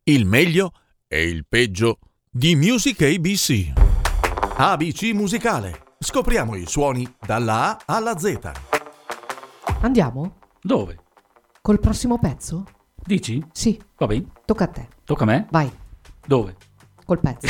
il meglio e il peggio di Music ABC. ABC Musicale. Scopriamo i suoni dalla A alla Z. Andiamo? Dove? Col prossimo pezzo? Dici? Sì. Va bene. Tocca a te. Tocca a me? Vai. Dove? Col pezzo.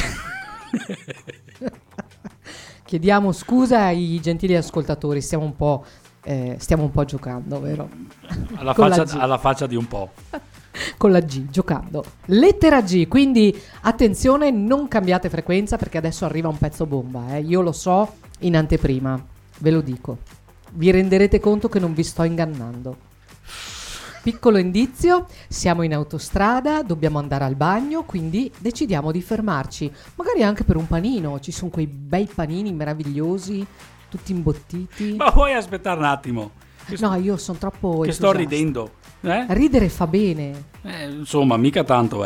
Chiediamo scusa ai gentili ascoltatori, stiamo un po' giocando, vero? Alla faccia di un po'. Con la G, giocando. Lettera G, quindi attenzione, non cambiate frequenza perché adesso arriva un pezzo bomba, Io lo so in anteprima, ve lo dico. Vi renderete conto che non vi sto ingannando. Piccolo indizio, siamo in autostrada, dobbiamo andare al bagno, quindi decidiamo di fermarci, magari anche per un panino, ci sono quei bei panini meravigliosi, tutti imbottiti. Ma puoi aspettare un attimo? No, io sono troppo che sto ridendo. Ridere fa bene. Insomma, mica tanto,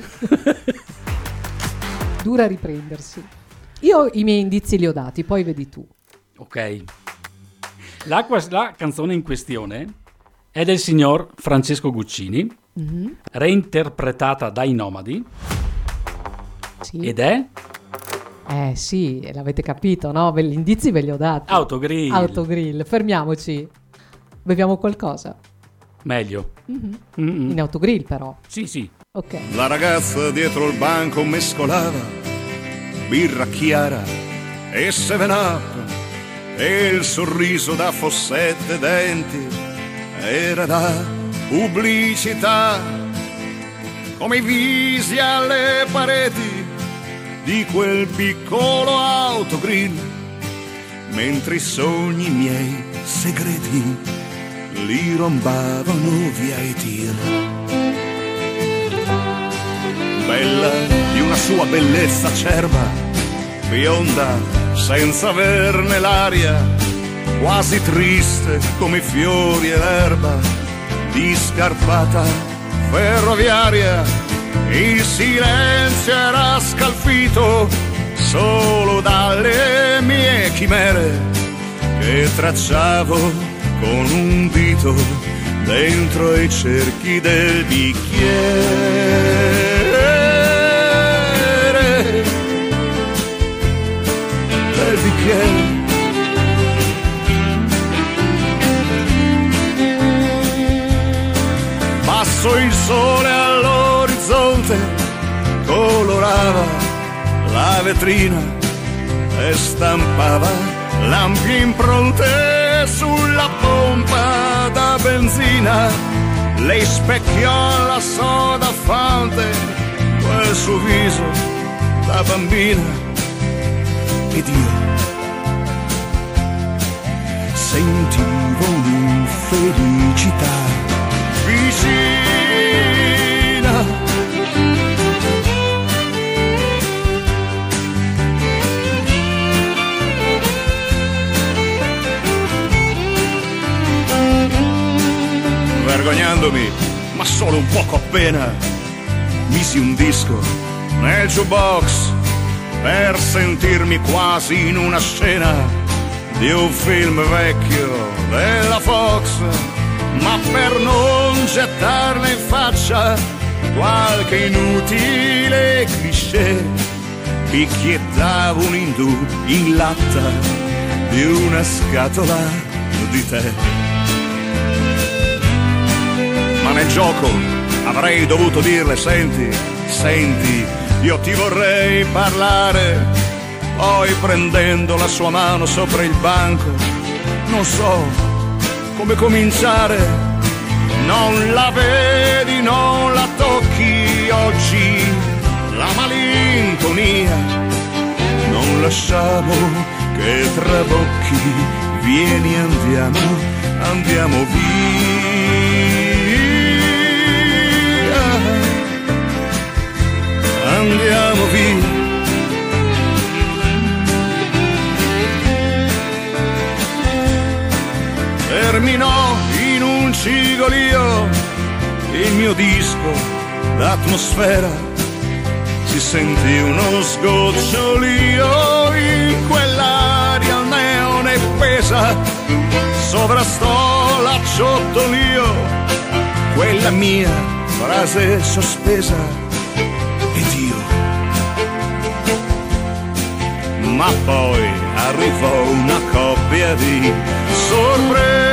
Dura riprendersi. Io i miei indizi li ho dati, poi vedi tu. Ok. La canzone in questione è del signor Francesco Guccini, reinterpretata dai Nomadi. Sì. Ed è? Sì, l'avete capito, no? Gli indizi ve li ho dati. Autogrill. Fermiamoci. Beviamo qualcosa? Meglio. In autogrill però. Sì. Ok. La ragazza dietro il banco mescolava birra chiara e 7-Up e il sorriso da fossette denti era da pubblicità, come i visi alle pareti di quel piccolo autogrill, mentre i sogni miei segreti li rombavano via i tir. Bella di una sua bellezza acerba, bionda senza averne l'aria, quasi triste come i fiori e l'erba di scarpata ferroviaria. Il silenzio era scalfito solo dalle mie chimere che tracciavo con un dito dentro i cerchi del bicchiere. Del bicchiere. Basso il sole all'orizzonte colorava la vetrina e stampava l'ampie impronte sulla pompa da benzina. Lei specchiò la soda fonte, quel suo viso da bambina, ed io sentivo un'infelicità vicina. Vergognandomi, ma solo un poco appena, misi un disco nel jukebox per sentirmi quasi in una scena di un film vecchio della Fox, ma per non gettarle in faccia qualche inutile cliché, picchiettavo un indù in latta di una scatola di tè. Ma nel gioco avrei dovuto dirle: senti, io ti vorrei parlare. Poi prendendo la sua mano sopra il banco, non so come cominciare. Non la vedi, non la tocchi oggi, la malinconia. Non lasciamo che trabocchi, vieni andiamo via. Andiamo via. Terminò in un cigolio il mio disco d'atmosfera, si sentì uno sgocciolio in quell'aria al neone pesa, sovrastò l'acciottolio quella mia frase sospesa. ma poi arrivò una coppia di sorpresa.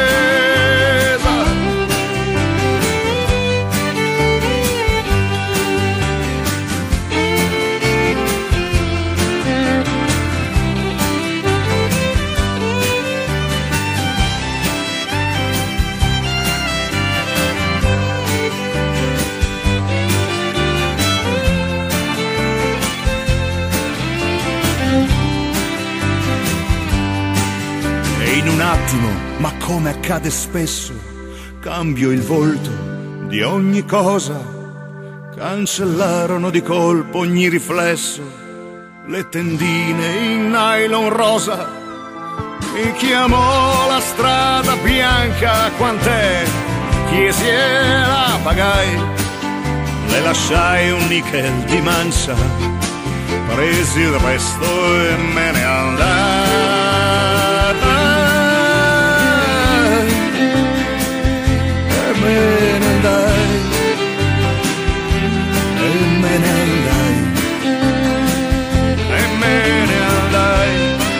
In un attimo, ma come accade spesso, cambio il volto di ogni cosa. Cancellarono di colpo ogni riflesso, le tendine in nylon rosa. Mi chiamò la strada bianca, quant'è? Chiesi e la pagai. Le lasciai un nickel di mancia, presi il resto e me ne andai. Me ne andai, e me ne andai, e me ne andai,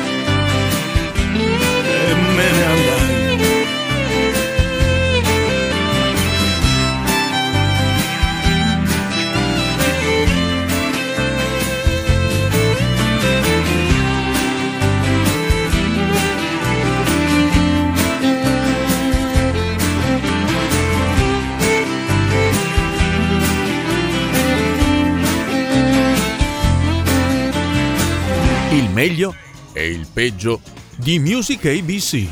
e me ne andai. Il meglio e il peggio di Music ABC.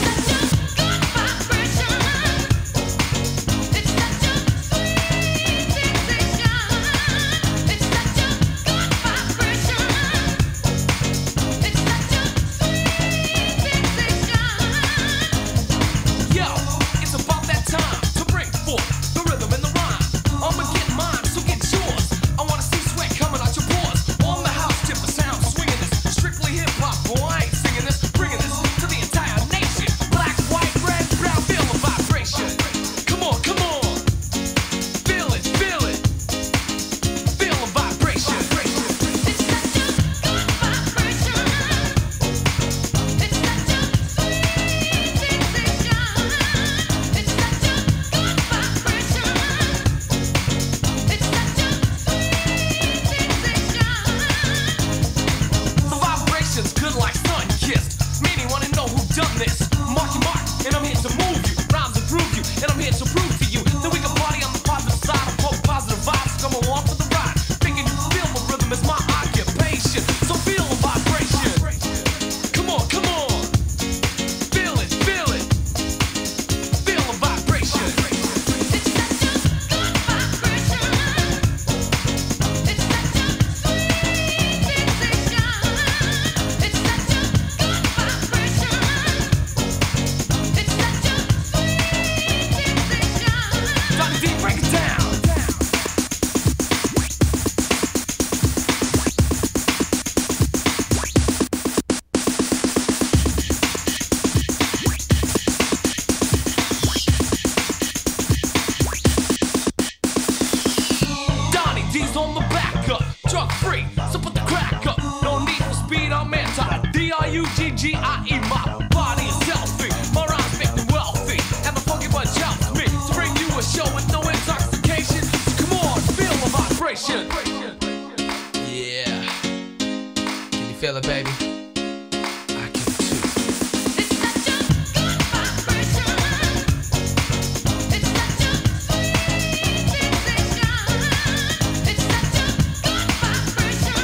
D-R-U-G-G-I-E, my body is healthy, my rhymes make me wealthy, and the funky bunch helps me to bring you a show with no intoxication. So come on, feel the vibration. Yeah, can you feel it, baby? I can too. It's such a good vibration. It's such a sweet sensation. It's such a good vibration.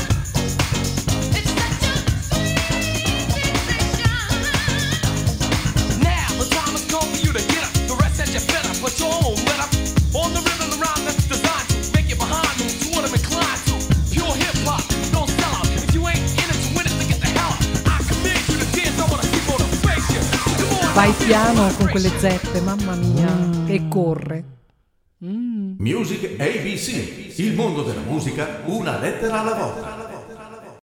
It's such a put your own let up on the rhythm around that's designed to make you behind me to what I'm inclined to. Pure hip hop, no sellout. If you ain't in it to win it, then get the hell out. I command you to dance, I wanna see motivation. So come on. Vai piano con quelle zette, mamma mia, che corre. Music ABC, il mondo della musica, una lettera alla volta.